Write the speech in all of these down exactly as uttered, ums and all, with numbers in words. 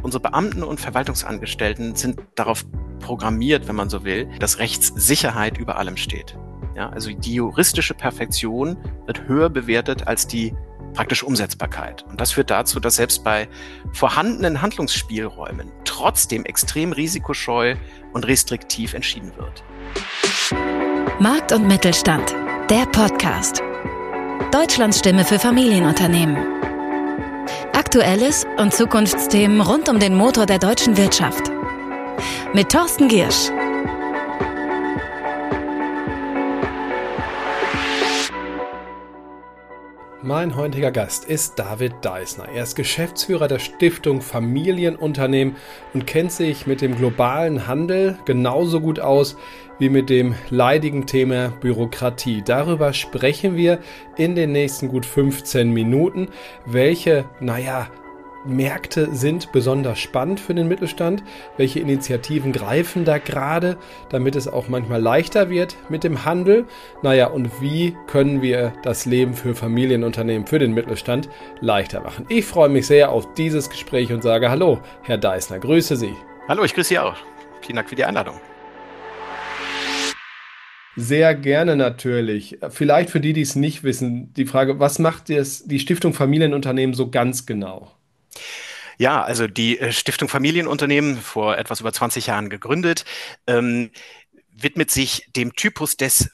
unsere Beamten und Verwaltungsangestellten sind darauf programmiert, wenn man so will, dass Rechtssicherheit über allem steht. Ja, also die juristische Perfektion wird höher bewertet als die praktische Umsetzbarkeit. Und das führt dazu, dass selbst bei vorhandenen Handlungsspielräumen trotzdem extrem risikoscheu und restriktiv entschieden wird. Markt und Mittelstand, der Podcast. Deutschlands Stimme für Familienunternehmen. Aktuelles und Zukunftsthemen rund um den Motor der deutschen Wirtschaft. Mit Thorsten Giersch. Mein heutiger Gast ist David Deissner. Er ist Geschäftsführer der Stiftung Familienunternehmen und kennt sich mit dem globalen Handel genauso gut aus wie mit dem leidigen Thema Bürokratie. Darüber sprechen wir in den nächsten gut fünfzehn Minuten. Welche, naja, Märkte sind besonders spannend für den Mittelstand? Welche Initiativen greifen da gerade, damit es auch manchmal leichter wird mit dem Handel? Naja, und wie können wir das Leben für Familienunternehmen, für den Mittelstand leichter machen? Ich freue mich sehr auf dieses Gespräch und sage Hallo, Herr Deissner, grüße Sie. Hallo, ich grüße Sie auch. Vielen Dank für die Einladung. Sehr gerne natürlich. Vielleicht für die, die es nicht wissen, die Frage, was macht das, die Stiftung Familienunternehmen so ganz genau? Ja, also die Stiftung Familienunternehmen, vor etwas über zwanzig Jahren gegründet, ähm, widmet sich dem Typus des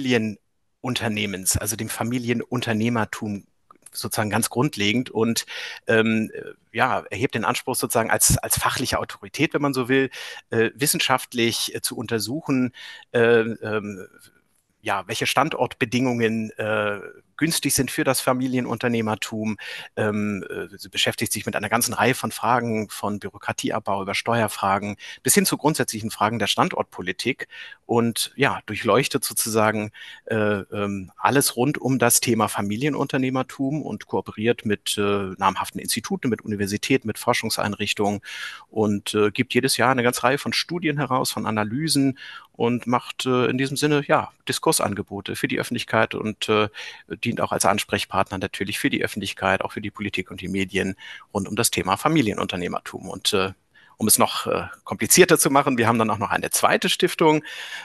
Familienunternehmens, also dem Familienunternehmertum sozusagen ganz grundlegend und ähm, ja, erhebt den Anspruch sozusagen als, als fachliche Autorität, wenn man so will, äh, wissenschaftlich äh, zu untersuchen, äh, ähm, ja, welche Standortbedingungen äh, günstig sind für das Familienunternehmertum. Ähm, äh, sie beschäftigt sich mit einer ganzen Reihe von Fragen, von Bürokratieabbau über Steuerfragen bis hin zu grundsätzlichen Fragen der Standortpolitik und ja, durchleuchtet sozusagen äh, ähm, alles rund um das Thema Familienunternehmertum und kooperiert mit äh, namhaften Instituten, mit Universitäten, mit Forschungseinrichtungen und äh, gibt jedes Jahr eine ganze Reihe von Studien heraus, von Analysen und macht äh, in diesem Sinne ja Diskursangebote für die Öffentlichkeit und äh, dient auch als Ansprechpartner natürlich für die Öffentlichkeit, auch für die Politik und die Medien rund um das Thema Familienunternehmertum. Und äh, um es noch äh, komplizierter zu machen, wir haben dann auch noch eine zweite Stiftung,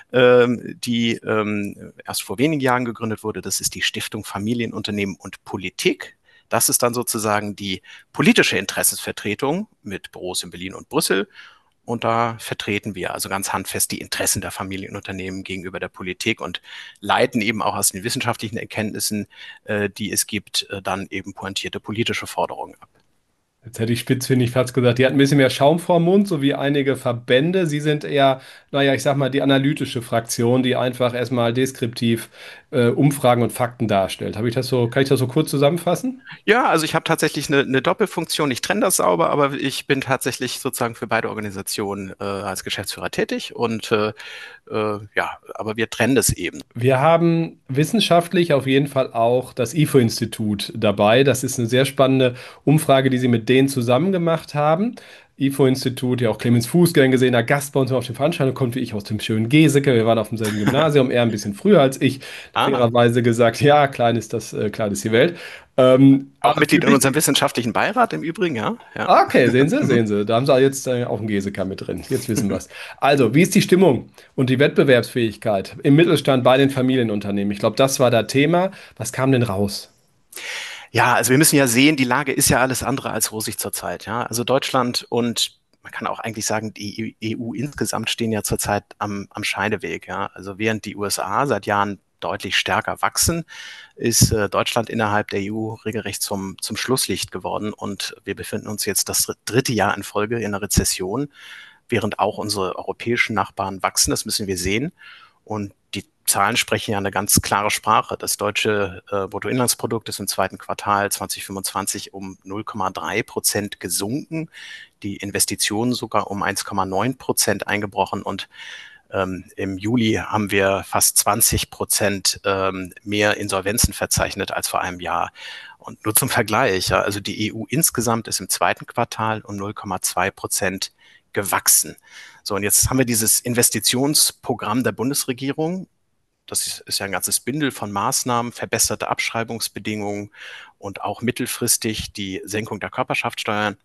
ähm, die ähm, erst vor wenigen Jahren gegründet wurde. Das ist die Stiftung Familienunternehmen und Politik. Das ist dann sozusagen die politische Interessensvertretung mit Büros in Berlin und Brüssel. Und da vertreten wir also ganz handfest die Interessen der Familienunternehmen gegenüber der Politik und leiten eben auch aus den wissenschaftlichen Erkenntnissen, äh, die es gibt, äh, dann eben pointierte politische Forderungen ab. Jetzt hätte ich spitzfindig fast gesagt, die hat ein bisschen mehr Schaum vorm Mund, so wie einige Verbände. Sie sind eher, naja, ich sag mal, die analytische Fraktion, die einfach erstmal deskriptiv äh, Umfragen und Fakten darstellt. Habe ich das so, kann ich das so kurz zusammenfassen? Ja, also ich habe tatsächlich eine, eine Doppelfunktion. Ich trenne das sauber, aber ich bin tatsächlich sozusagen für beide Organisationen äh, als Geschäftsführer tätig und äh, äh, ja, aber wir trennen das eben. Wir haben wissenschaftlich auf jeden Fall auch das I F O-Institut dabei. Das ist eine sehr spannende Umfrage, die Sie mit denen zusammen gemacht haben. I F O-Institut, ja auch Clemens Fuß, gern gesehener Gast bei uns auf den Veranstaltungen, kommt wie ich aus dem schönen Geseke. Wir waren auf demselben Gymnasium, er ein bisschen früher als ich. Ah. Fairerweise gesagt, ja, klein ist das, äh, klein ist die Welt. Ähm, auch Mitglied in unserem wissenschaftlichen Beirat im Übrigen, ja. ja. Okay, sehen Sie, sehen Sie. Da haben Sie jetzt äh, auch einen Geseka mit drin. Jetzt wissen wir es. Also, wie ist die Stimmung und die Wettbewerbsfähigkeit im Mittelstand bei den Familienunternehmen? Ich glaube, das war das Thema. Was kam denn raus? Ja, also wir müssen ja sehen, die Lage ist ja alles andere als rosig zurzeit. Ja, also Deutschland und man kann auch eigentlich sagen, die E U insgesamt stehen ja zurzeit am, am Scheideweg. Ja, also während die U S A seit Jahren deutlich stärker wachsen, ist äh, Deutschland innerhalb der E U regelrecht zum, zum Schlusslicht geworden. Und wir befinden uns jetzt das dritte Jahr in Folge in einer Rezession, während auch unsere europäischen Nachbarn wachsen. Das müssen wir sehen. Und die Zahlen sprechen ja eine ganz klare Sprache. Das deutsche äh, Bruttoinlandsprodukt ist im zweiten Quartal zwanzig fünfundzwanzig um null Komma drei Prozent gesunken, die Investitionen sogar um eins Komma neun Prozent eingebrochen und ähm, im Juli haben wir fast zwanzig Prozent ähm, mehr Insolvenzen verzeichnet als vor einem Jahr. Und nur zum Vergleich, ja, also die E U insgesamt ist im zweiten Quartal um null Komma zwei Prozent gewachsen. So, und jetzt haben wir dieses Investitionsprogramm der Bundesregierung. Das ist ja ein ganzes Bündel von Maßnahmen, verbesserte Abschreibungsbedingungen und auch mittelfristig die Senkung der Körperschaftssteuern.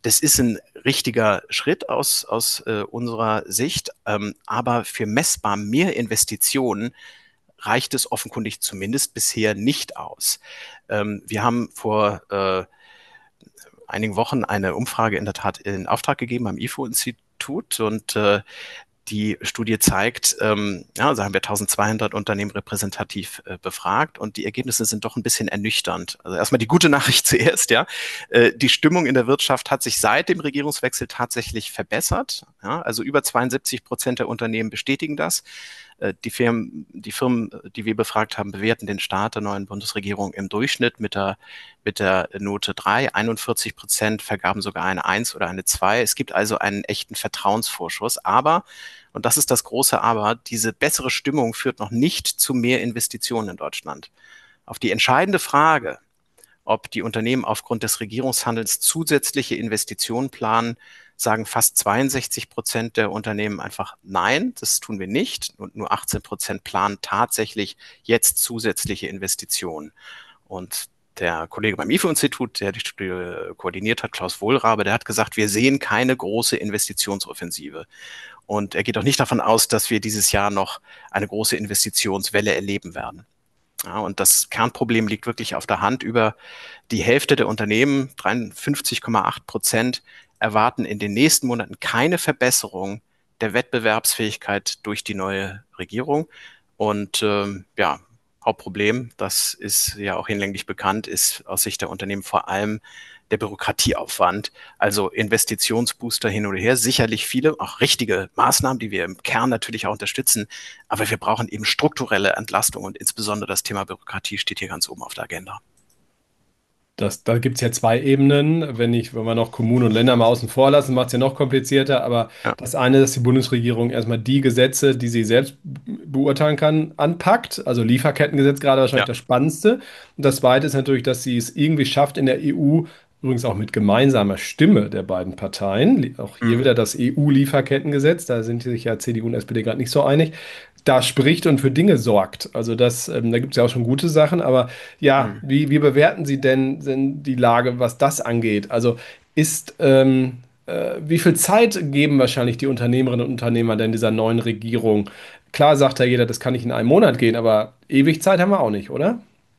Das ist ein richtiger Schritt aus, aus äh, unserer Sicht, ähm, aber für messbar mehr Investitionen reicht es offenkundig zumindest bisher nicht aus. Ähm, wir haben vor äh, einigen Wochen eine Umfrage in der Tat in Auftrag gegeben am I F O-Institut und äh, die Studie zeigt, ähm, ja, also haben wir eintausendzweihundert Unternehmen repräsentativ äh, befragt und die Ergebnisse sind doch ein bisschen ernüchternd. Also erstmal die gute Nachricht zuerst, ja. Äh, die Stimmung in der Wirtschaft hat sich seit dem Regierungswechsel tatsächlich verbessert. Ja, also über zweiundsiebzig Prozent der Unternehmen bestätigen das. Äh, die Firmen, die Firmen, die wir befragt haben, bewerten den Start der neuen Bundesregierung im Durchschnitt mit der, mit der Note drei. einundvierzig Prozent vergaben sogar eine eins oder eine zwei. Es gibt also einen echten Vertrauensvorschuss. Aber, und das ist das große Aber, diese bessere Stimmung führt noch nicht zu mehr Investitionen in Deutschland. Auf die entscheidende Frage, ob die Unternehmen aufgrund des Regierungshandelns zusätzliche Investitionen planen, sagen fast zweiundsechzig Prozent der Unternehmen einfach nein, das tun wir nicht. Und nur achtzehn Prozent planen tatsächlich jetzt zusätzliche Investitionen. Und der Kollege beim I F O-Institut, der die Studie koordiniert hat, Klaus Wohlrabe, der hat gesagt, wir sehen keine große Investitionsoffensive. Und er geht auch nicht davon aus, dass wir dieses Jahr noch eine große Investitionswelle erleben werden. Ja, und das Kernproblem liegt wirklich auf der Hand. Über die Hälfte der Unternehmen, dreiundfünfzig Komma acht Prozent, erwarten in den nächsten Monaten keine Verbesserung der Wettbewerbsfähigkeit durch die neue Regierung. Und ähm, ja, Hauptproblem, das ist ja auch hinlänglich bekannt, ist aus Sicht der Unternehmen vor allem der Bürokratieaufwand, also Investitionsbooster hin oder her, sicherlich viele, auch richtige Maßnahmen, die wir im Kern natürlich auch unterstützen, aber wir brauchen eben strukturelle Entlastung und insbesondere das Thema Bürokratie steht hier ganz oben auf der Agenda. Das, da gibt es ja zwei Ebenen. Wenn ich, wenn wir noch Kommunen und Länder mal außen vor lassen, macht es ja noch komplizierter. Aber Ja. das eine, dass die Bundesregierung erstmal die Gesetze, die sie selbst beurteilen kann, anpackt. Also Lieferkettengesetz gerade wahrscheinlich Ja. das Spannendste. Und das zweite ist natürlich, dass sie es irgendwie schafft, in der E U, übrigens auch mit gemeinsamer Stimme der beiden Parteien, auch hier Mhm. wieder das E U-Lieferkettengesetz, da sind sich ja C D U und S P D gerade nicht so einig, da spricht und für Dinge sorgt. Also das, ähm, da gibt es ja auch schon gute Sachen, aber ja, Mhm. wie, wie bewerten Sie denn, denn die Lage, was das angeht? Also ist, ähm, äh, wie viel Zeit geben wahrscheinlich die Unternehmerinnen und Unternehmer denn dieser neuen Regierung? Klar sagt ja jeder, das kann nicht in einem Monat gehen, aber ewig Zeit haben wir auch nicht, oder?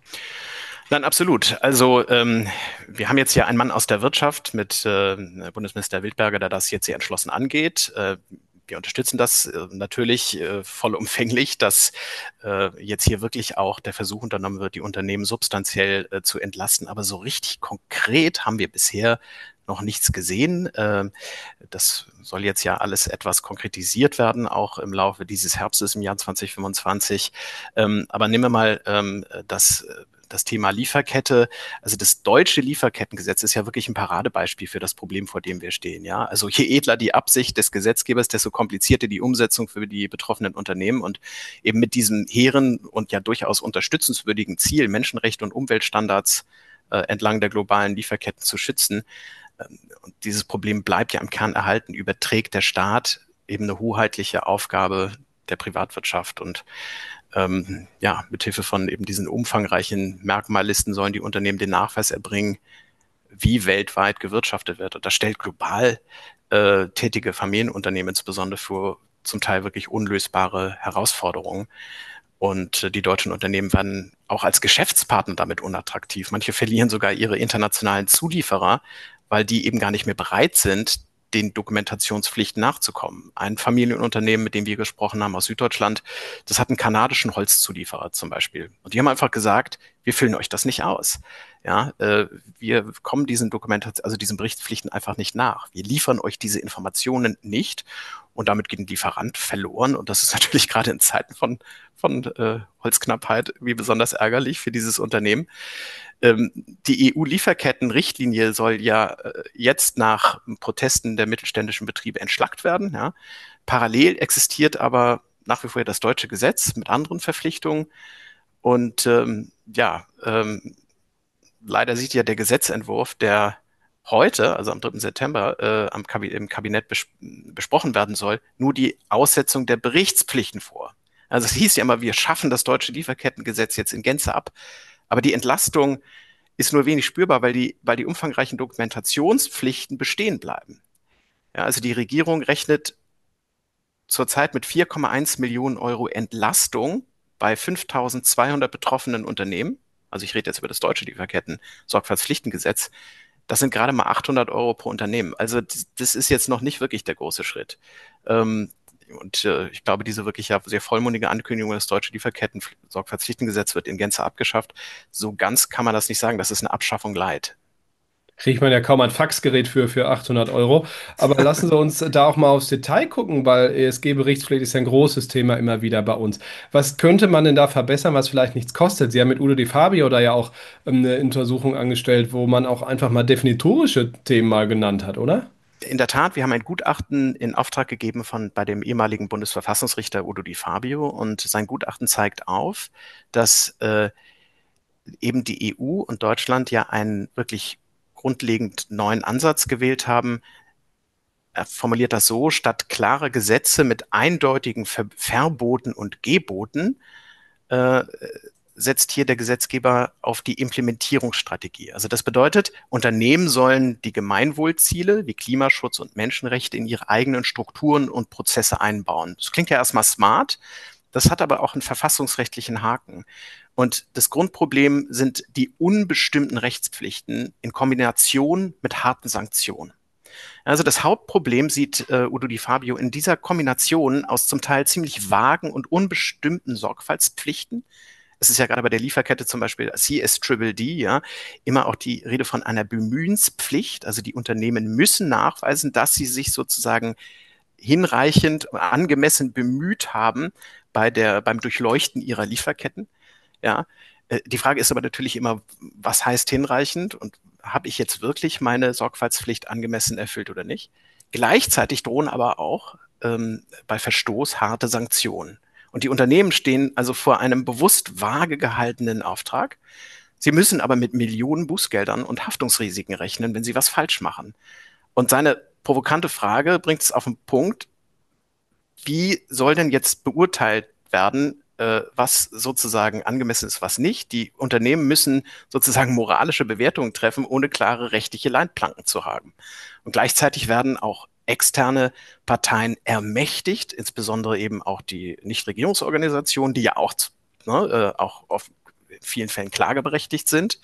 Nein, absolut. Also ähm, wir haben jetzt hier einen Mann aus der Wirtschaft mit äh, Bundesminister Wildberger, der das jetzt sehr entschlossen angeht. Äh, wir unterstützen das äh, natürlich äh, vollumfänglich, dass äh, jetzt hier wirklich auch der Versuch unternommen wird, die Unternehmen substanziell äh, zu entlasten. Aber so richtig konkret haben wir bisher noch nichts gesehen. Äh, das soll jetzt ja alles etwas konkretisiert werden, auch im Laufe dieses Herbstes im Jahr zwanzig fünfundzwanzig. Ähm, aber nehmen wir mal ähm, das Das Thema Lieferkette, also das deutsche Lieferkettengesetz ist ja wirklich ein Paradebeispiel für das Problem, vor dem wir stehen. Ja, also je edler die Absicht des Gesetzgebers, desto komplizierter die Umsetzung für die betroffenen Unternehmen und eben mit diesem hehren und ja durchaus unterstützenswürdigen Ziel, Menschenrechte und Umweltstandards äh, entlang der globalen Lieferketten zu schützen. Ähm, und dieses Problem bleibt ja im Kern erhalten. Überträgt der Staat eben eine hoheitliche Aufgabe der Privatwirtschaft und Ähm, ja, mithilfe von eben diesen umfangreichen Merkmallisten sollen die Unternehmen den Nachweis erbringen, wie weltweit gewirtschaftet wird. Und das stellt global äh, tätige Familienunternehmen insbesondere vor zum Teil wirklich unlösbare Herausforderungen. Und äh, die deutschen Unternehmen werden auch als Geschäftspartner damit unattraktiv. Manche verlieren sogar ihre internationalen Zulieferer, weil die eben gar nicht mehr bereit sind, den Dokumentationspflichten nachzukommen. Ein Familienunternehmen, mit dem wir gesprochen haben aus Süddeutschland, das hat einen kanadischen Holzzulieferer zum Beispiel. Und die haben einfach gesagt, wir füllen euch das nicht aus. Ja, äh, wir kommen diesen Dokumentation, also diesen Berichtspflichten einfach nicht nach. Wir liefern euch diese Informationen nicht und damit geht ein Lieferant verloren. Und das ist natürlich gerade in Zeiten von, von äh, Holzknappheit wie besonders ärgerlich für dieses Unternehmen. Ähm, die E U-Lieferketten-Richtlinie soll ja äh, jetzt nach Protesten der mittelständischen Betriebe entschlackt werden. Ja. Parallel existiert aber nach wie vor das deutsche Gesetz mit anderen Verpflichtungen. Und ähm, ja, ähm, leider sieht ja der Gesetzentwurf, der heute, also am dritten September, äh, am Kabin- im Kabinett bes- besprochen werden soll, nur die Aussetzung der Berichtspflichten vor. Also es hieß ja immer, wir schaffen das deutsche Lieferkettengesetz jetzt in Gänze ab. Aber die Entlastung ist nur wenig spürbar, weil die, weil die umfangreichen Dokumentationspflichten bestehen bleiben. Ja, also die Regierung rechnet zurzeit mit vier Komma eins Millionen Euro Entlastung bei fünftausendzweihundert betroffenen Unternehmen. Also ich rede jetzt über das deutsche Lieferketten-Sorgfaltspflichtengesetz. Das sind gerade mal achthundert Euro pro Unternehmen. Also das ist jetzt noch nicht wirklich der große Schritt. Ähm, und äh, ich glaube, diese wirklich ja sehr vollmundige Ankündigung, das deutsche Lieferketten-Sorgfaltspflichtengesetz wird in Gänze abgeschafft. So ganz kann man das nicht sagen. Das ist eine Abschaffung light. Kriegt man ja kaum ein Faxgerät für, für achthundert Euro. Aber lassen Sie uns da auch mal aufs Detail gucken, weil E S G-Berichtspflicht ist ja ein großes Thema immer wieder bei uns. Was könnte man denn da verbessern, was vielleicht nichts kostet? Sie haben mit Udo Di Fabio da ja auch ähm, eine Untersuchung angestellt, wo man auch einfach mal definitorische Themen mal genannt hat, oder? In der Tat, wir haben ein Gutachten in Auftrag gegeben von bei dem ehemaligen Bundesverfassungsrichter Udo Di Fabio und sein Gutachten zeigt auf, dass äh, eben die E U und Deutschland ja einen wirklich grundlegend neuen Ansatz gewählt haben. Er formuliert das so: Statt klarer Gesetze mit eindeutigen Ver Verboten und Geboten äh, setzt hier der Gesetzgeber auf die Implementierungsstrategie. Also das bedeutet, Unternehmen sollen die Gemeinwohlziele wie Klimaschutz und Menschenrechte in ihre eigenen Strukturen und Prozesse einbauen. Das klingt ja erstmal smart, das hat aber auch einen verfassungsrechtlichen Haken. Und das Grundproblem sind die unbestimmten Rechtspflichten in Kombination mit harten Sanktionen. Also das Hauptproblem sieht äh, Udo Di Fabio in dieser Kombination aus zum Teil ziemlich vagen und unbestimmten Sorgfaltspflichten. Es ist ja gerade bei der Lieferkette zum Beispiel C S D D D, ja, immer auch die Rede von einer Bemühenspflicht. Also die Unternehmen müssen nachweisen, dass sie sich sozusagen hinreichend und angemessen bemüht haben bei der, beim Durchleuchten ihrer Lieferketten. Ja, äh, die Frage ist aber natürlich immer, was heißt hinreichend und habe ich jetzt wirklich meine Sorgfaltspflicht angemessen erfüllt oder nicht? Gleichzeitig drohen aber auch ähm, bei Verstoß harte Sanktionen. Und die Unternehmen stehen also vor einem bewusst vage gehaltenen Auftrag. Sie müssen aber mit Millionen Bußgeldern und Haftungsrisiken rechnen, wenn sie was falsch machen. Und seine provokante Frage bringt es auf den Punkt: Wie soll denn jetzt beurteilt werden, äh, was sozusagen angemessen ist, was nicht? Die Unternehmen müssen sozusagen moralische Bewertungen treffen, ohne klare rechtliche Leitplanken zu haben. Und gleichzeitig werden auch externe Parteien ermächtigt, insbesondere eben auch die Nichtregierungsorganisationen, die ja auch, ne, äh, auch auf in vielen Fällen klageberechtigt sind.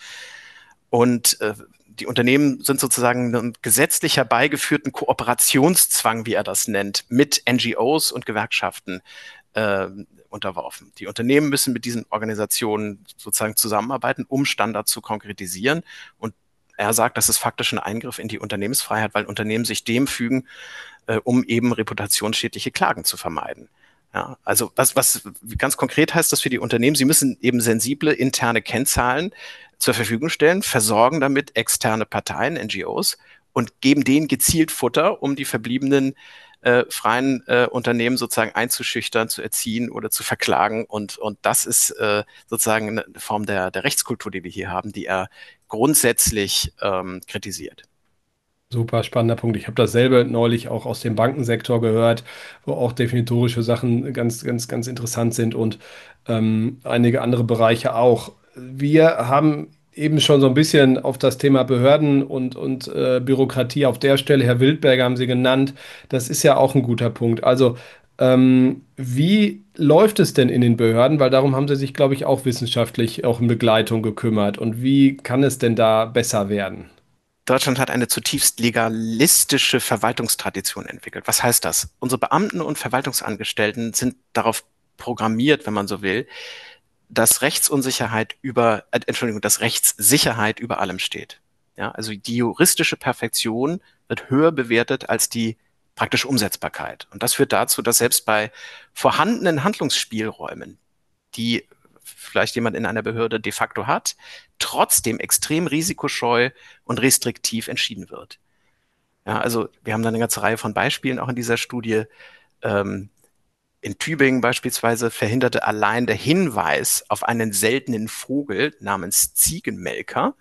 Und äh, die Unternehmen sind sozusagen einem gesetzlich herbeigeführten Kooperationszwang, wie er das nennt, mit N G Os und Gewerkschaften äh, unterworfen. Die Unternehmen müssen mit diesen Organisationen sozusagen zusammenarbeiten, um Standards zu konkretisieren. Und er sagt, das ist faktisch ein Eingriff in die Unternehmensfreiheit, weil Unternehmen sich dem fügen, äh, um eben reputationsschädliche Klagen zu vermeiden. Ja, also was, was ganz konkret heißt das für die Unternehmen: Sie müssen eben sensible interne Kennzahlen zur Verfügung stellen, versorgen damit externe Parteien, N G Os, und geben denen gezielt Futter, um die verbliebenen äh, freien äh, Unternehmen sozusagen einzuschüchtern, zu erziehen oder zu verklagen. Und, und das ist äh, sozusagen eine Form der, der Rechtskultur, die wir hier haben, die er grundsätzlich ähm, kritisiert. Super spannender Punkt. Ich habe dasselbe neulich auch aus dem Bankensektor gehört, wo auch definitorische Sachen ganz, ganz, ganz interessant sind und ähm, einige andere Bereiche auch. Wir haben eben schon so ein bisschen auf das Thema Behörden und, und äh, Bürokratie auf der Stelle, Herr Wildberger haben Sie genannt. Das ist ja auch ein guter Punkt. Also, ähm, wie läuft es denn in den Behörden? Weil darum haben Sie sich, glaube ich, auch wissenschaftlich auch in Begleitung gekümmert. Und wie kann es denn da besser werden? Deutschland hat eine zutiefst legalistische Verwaltungstradition entwickelt. Was heißt das? Unsere Beamten und Verwaltungsangestellten sind darauf programmiert, wenn man so will, dass Rechtsunsicherheit über, äh, Entschuldigung, dass Rechtssicherheit über allem steht. Ja, also die juristische Perfektion wird höher bewertet als die praktische Umsetzbarkeit. Und das führt dazu, dass selbst bei vorhandenen Handlungsspielräumen, die vielleicht jemand in einer Behörde de facto hat, trotzdem extrem risikoscheu und restriktiv entschieden wird. Ja, also wir haben da eine ganze Reihe von Beispielen auch in dieser Studie. Ähm, in Tübingen beispielsweise verhinderte allein der Hinweis auf einen seltenen Vogel namens Ziegenmelker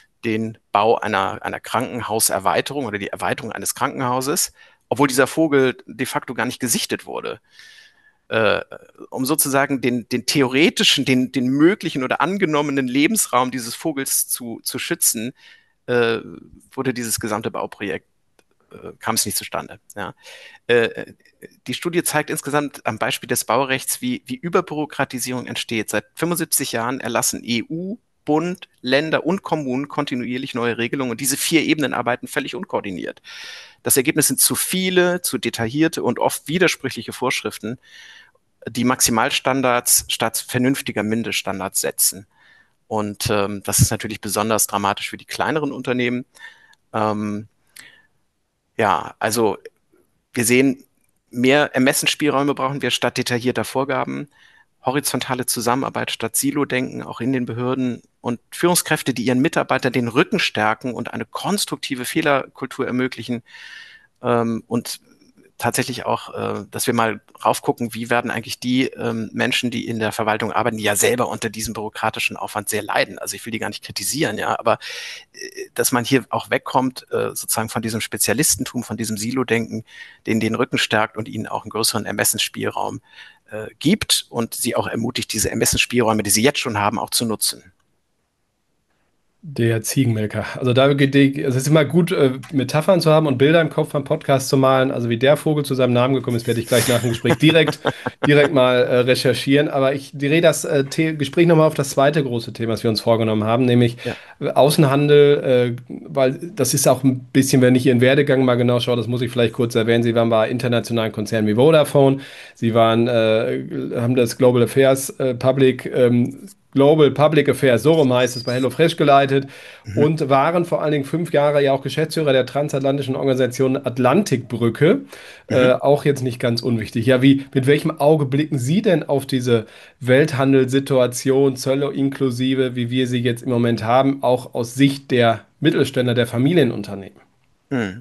den Bau einer, einer Krankenhauserweiterung oder die Erweiterung eines Krankenhauses, obwohl dieser Vogel de facto gar nicht gesichtet wurde. äh, um sozusagen den, den theoretischen, den, den möglichen oder angenommenen Lebensraum dieses Vogels zu, zu schützen, äh, wurde dieses gesamte Bauprojekt, äh, kam es nicht zustande. Ja. Äh, die Studie zeigt insgesamt am Beispiel des Baurechts, wie, wie Überbürokratisierung entsteht. Seit fünfundsiebzig Jahren erlassen E U, Bund, Länder und Kommunen kontinuierlich neue Regelungen und diese vier Ebenen arbeiten völlig unkoordiniert. Das Ergebnis sind zu viele, zu detaillierte und oft widersprüchliche Vorschriften, die Maximalstandards statt vernünftiger Mindeststandards setzen. Und ähm, das ist natürlich besonders dramatisch für die kleineren Unternehmen. Ähm, ja, also wir sehen, mehr Ermessensspielräume brauchen wir statt detaillierter Vorgaben, horizontale Zusammenarbeit statt Silo-Denken, auch in den Behörden und Führungskräfte, die ihren Mitarbeitern den Rücken stärken und eine konstruktive Fehlerkultur ermöglichen, ähm, und tatsächlich auch, äh, dass wir mal raufgucken, wie werden eigentlich die ähm, Menschen, die in der Verwaltung arbeiten, die ja selber unter diesem bürokratischen Aufwand sehr leiden. Also ich will die gar nicht kritisieren, ja, aber äh, dass man hier auch wegkommt, äh, sozusagen von diesem Spezialistentum, von diesem Silo-Denken, denen den Rücken stärkt und ihnen auch einen größeren Ermessensspielraum äh, gibt und sie auch ermutigt, diese Ermessensspielräume, die sie jetzt schon haben, auch zu nutzen. Der Ziegenmelker. Also da geht die, also es ist immer gut, äh, Metaphern zu haben und Bilder im Kopf beim Podcast zu malen. Also wie der Vogel zu seinem Namen gekommen ist, werde ich gleich nach dem Gespräch direkt, direkt mal äh, recherchieren. Aber ich drehe das äh, The- Gespräch nochmal auf das zweite große Thema, was wir uns vorgenommen haben, nämlich Ja. äh, Außenhandel, äh, weil das ist auch ein bisschen, wenn ich Ihren Werdegang mal genau schaue, das muss ich vielleicht kurz erwähnen. Sie waren bei internationalen Konzernen wie Vodafone, Sie waren, äh, haben das Global Affairs äh, Public ähm, Global Public Affairs, so rum heißt es, bei HelloFresh geleitet Mhm. und waren vor allen Dingen fünf Jahre ja auch Geschäftsführer der transatlantischen Organisation Atlantikbrücke. Äh, Mhm. auch jetzt nicht ganz unwichtig. Ja, wie, mit welchem Auge blicken Sie denn auf diese Welthandelssituation, Zölle inklusive, wie wir sie jetzt im Moment haben, auch aus Sicht der Mittelständler, der Familienunternehmen? Mhm.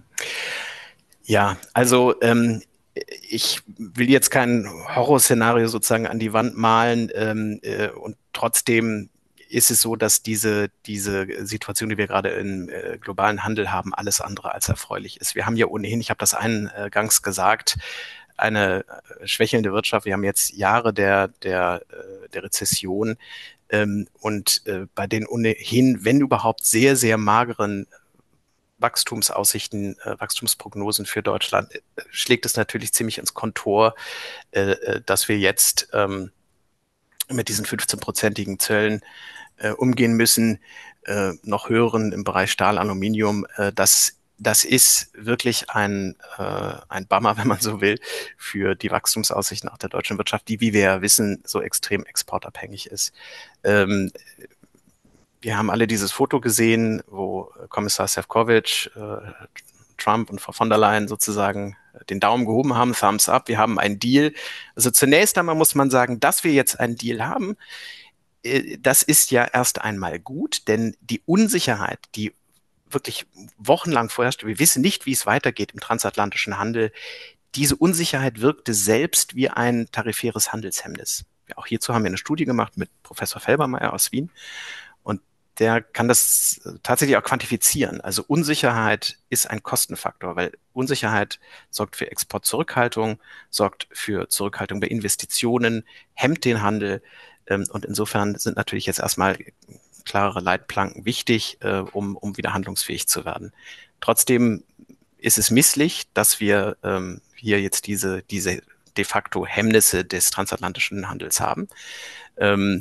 Ja, also ähm, ich will jetzt kein Horrorszenario sozusagen an die Wand malen, ähm, äh, und trotzdem ist es so, dass diese, diese Situation, die wir gerade im äh, globalen Handel haben, alles andere als erfreulich ist. Wir haben ja ohnehin, ich habe das eingangs gesagt, eine äh, schwächelnde Wirtschaft. Wir haben jetzt Jahre der, der, äh, der Rezession, ähm, und äh, bei den ohnehin, wenn überhaupt, sehr, sehr mageren Wachstumsaussichten, äh, Wachstumsprognosen für Deutschland, äh, schlägt es natürlich ziemlich ins Kontor, äh, äh, dass wir jetzt ähm, mit diesen fünfzehn-prozentigen Zöllen äh, umgehen müssen, äh, noch höheren im Bereich Stahl, Aluminium. Äh, das, das ist wirklich ein, äh, ein Bummer, wenn man so will, für die Wachstumsaussichten auch der deutschen Wirtschaft, die, wie wir ja wissen, so extrem exportabhängig ist. Ähm, Wir haben alle dieses Foto gesehen, wo Kommissar Sefcovic, äh, Trump und Frau von der Leyen sozusagen den Daumen gehoben haben, Thumbs up, wir haben einen Deal. Also zunächst einmal muss man sagen, dass wir jetzt einen Deal haben, äh, das ist ja erst einmal gut, denn die Unsicherheit, die wirklich wochenlang vorherrschte, wir wissen nicht, wie es weitergeht im transatlantischen Handel, diese Unsicherheit wirkte selbst wie ein tarifäres Handelshemmnis. Ja, auch hierzu haben wir eine Studie gemacht mit Professor Felbermayr aus Wien. Und der kann das tatsächlich auch quantifizieren. Also Unsicherheit ist ein Kostenfaktor, weil Unsicherheit sorgt für Exportzurückhaltung, sorgt für Zurückhaltung bei Investitionen, hemmt den Handel. Und insofern sind natürlich jetzt erstmal klarere Leitplanken wichtig, um, um wieder handlungsfähig zu werden. Trotzdem ist es misslich, dass wir ähm, hier jetzt diese, diese de facto Hemmnisse des transatlantischen Handels haben. Ähm,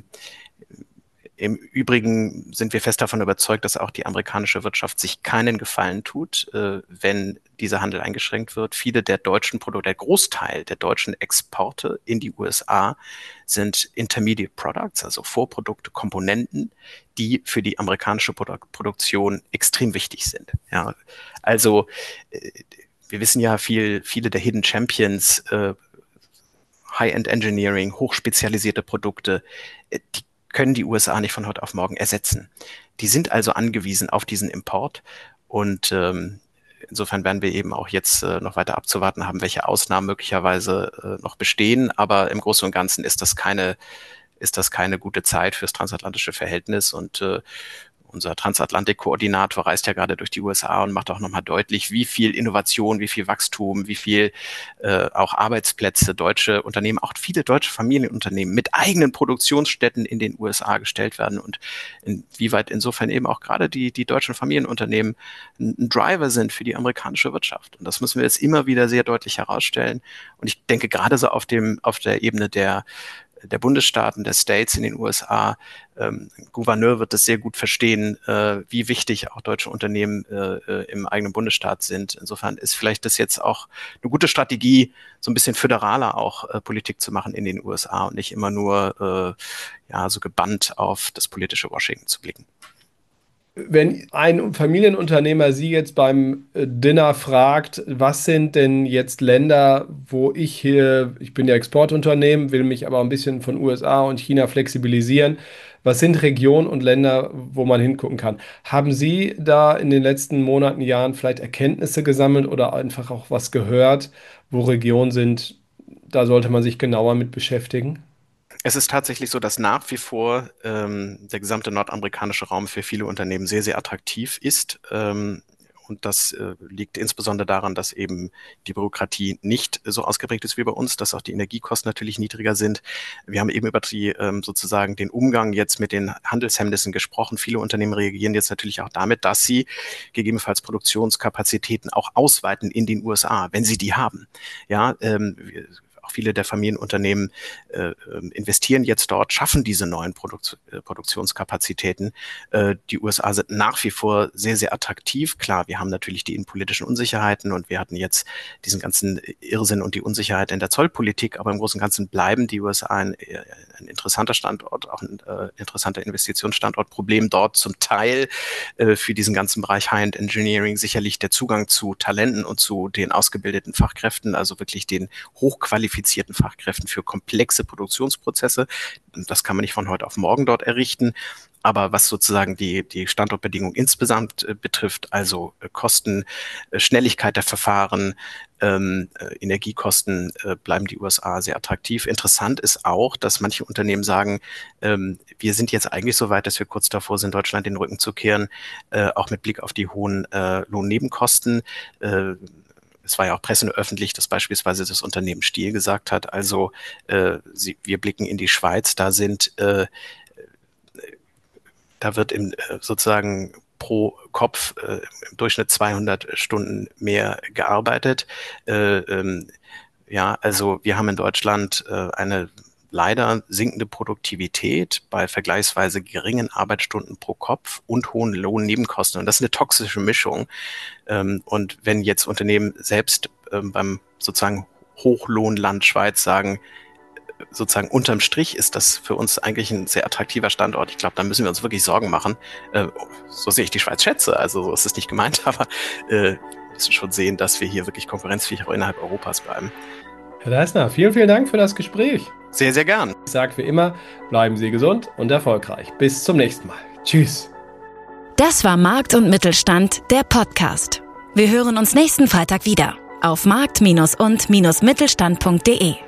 Im Übrigen sind wir fest davon überzeugt, dass auch die amerikanische Wirtschaft sich keinen Gefallen tut, äh, wenn dieser Handel eingeschränkt wird. Viele der deutschen Produkte, der Großteil der deutschen Exporte in die U S A sind Intermediate Products, also Vorprodukte, Komponenten, die für die amerikanische Produ- Produktion extrem wichtig sind. Ja, also äh, wir wissen ja, viel, viele der Hidden Champions, äh, High-End Engineering, hochspezialisierte Produkte, äh, die können die U S A nicht von heute auf morgen ersetzen. Die sind also angewiesen auf diesen Import und ähm, insofern werden wir eben auch jetzt äh, noch weiter abzuwarten haben, welche Ausnahmen möglicherweise äh, noch bestehen, aber im Großen und Ganzen ist das keine, ist das keine gute Zeit fürs transatlantische Verhältnis und, äh, unser Transatlantik-Koordinator, reist ja gerade durch die U S A und macht auch nochmal deutlich, wie viel Innovation, wie viel Wachstum, wie viel äh, auch Arbeitsplätze deutsche Unternehmen, auch viele deutsche Familienunternehmen mit eigenen Produktionsstätten in den U S A gestellt werden und inwieweit insofern eben auch gerade die, die deutschen Familienunternehmen ein, ein Driver sind für die amerikanische Wirtschaft. Und das müssen wir jetzt immer wieder sehr deutlich herausstellen. Und ich denke, gerade so auf dem, auf der Ebene der, der Bundesstaaten, der States in den U S A, ähm, Gouverneur wird das sehr gut verstehen, äh, wie wichtig auch deutsche Unternehmen äh, im eigenen Bundesstaat sind. Insofern ist vielleicht das jetzt auch eine gute Strategie, so ein bisschen föderaler auch äh, Politik zu machen in den U S A und nicht immer nur äh, ja so gebannt auf das politische Washington zu blicken. Wenn ein Familienunternehmer Sie jetzt beim Dinner fragt, was sind denn jetzt Länder, wo ich hier, ich bin ja Exportunternehmen, will mich aber ein bisschen von U S A und China flexibilisieren, was sind Regionen und Länder, wo man hingucken kann? Haben Sie da in den letzten Monaten, Jahren vielleicht Erkenntnisse gesammelt oder einfach auch was gehört, wo Regionen sind, da sollte man sich genauer mit beschäftigen? Es ist tatsächlich so, dass nach wie vor ähm, der gesamte nordamerikanische Raum für viele Unternehmen sehr, sehr attraktiv ist. Ähm, und das äh, liegt insbesondere daran, dass eben die Bürokratie nicht so ausgeprägt ist wie bei uns, dass auch die Energiekosten natürlich niedriger sind. Wir haben eben über die ähm, sozusagen den Umgang jetzt mit den Handelshemmnissen gesprochen. Viele Unternehmen reagieren jetzt natürlich auch damit, dass sie gegebenenfalls Produktionskapazitäten auch ausweiten in den U S A, wenn sie die haben. Ja, ähm, wir, Auch viele der Familienunternehmen äh, investieren jetzt dort, schaffen diese neuen Produk- äh, Produktionskapazitäten. Äh, die U S A sind nach wie vor sehr, sehr attraktiv. Klar, wir haben natürlich die innenpolitischen Unsicherheiten und wir hatten jetzt diesen ganzen Irrsinn und die Unsicherheit in der Zollpolitik, aber im Großen und Ganzen bleiben die U S A ein, ein interessanter Standort, auch ein äh, interessanter Investitionsstandort. Problem dort zum Teil äh, für diesen ganzen Bereich High-End Engineering sicherlich der Zugang zu Talenten und zu den ausgebildeten Fachkräften, also wirklich den hochqualifizierten Fachkräften für komplexe Produktionsprozesse. Das kann man nicht von heute auf morgen dort errichten. Aber was sozusagen die, die Standortbedingungen insgesamt äh, betrifft, also äh, Kosten, äh, Schnelligkeit der Verfahren, ähm, äh, Energiekosten, äh, bleiben die U S A sehr attraktiv. Interessant ist auch, dass manche Unternehmen sagen, ähm, wir sind jetzt eigentlich so weit, dass wir kurz davor sind, Deutschland den Rücken zu kehren, äh, auch mit Blick auf die hohen äh, Lohnnebenkosten. Äh, Es war ja auch presseöffentlich, dass beispielsweise das Unternehmen Stihl gesagt hat, also äh, sie, wir blicken in die Schweiz, da sind, äh, da wird im, äh, sozusagen pro Kopf äh, im Durchschnitt zweihundert Stunden mehr gearbeitet. Äh, ähm, ja, also wir haben in Deutschland äh, eine leider sinkende Produktivität bei vergleichsweise geringen Arbeitsstunden pro Kopf und hohen Lohnnebenkosten. Und das ist eine toxische Mischung. Und wenn jetzt Unternehmen selbst beim sozusagen Hochlohnland Schweiz sagen, sozusagen unterm Strich ist das für uns eigentlich ein sehr attraktiver Standort. Ich glaube, da müssen wir uns wirklich Sorgen machen. So sehe ich die Schweiz schätze. Also so ist es nicht gemeint, aber wir müssen schon sehen, dass wir hier wirklich konkurrenzfähig auch innerhalb Europas bleiben. Herr Deissner, vielen, vielen Dank für das Gespräch. Sehr, sehr gern. Ich sage wie immer, bleiben Sie gesund und erfolgreich. Bis zum nächsten Mal. Tschüss. Das war Markt und Mittelstand, der Podcast. Wir hören uns nächsten Freitag wieder auf markt- und mittelstand punkt de.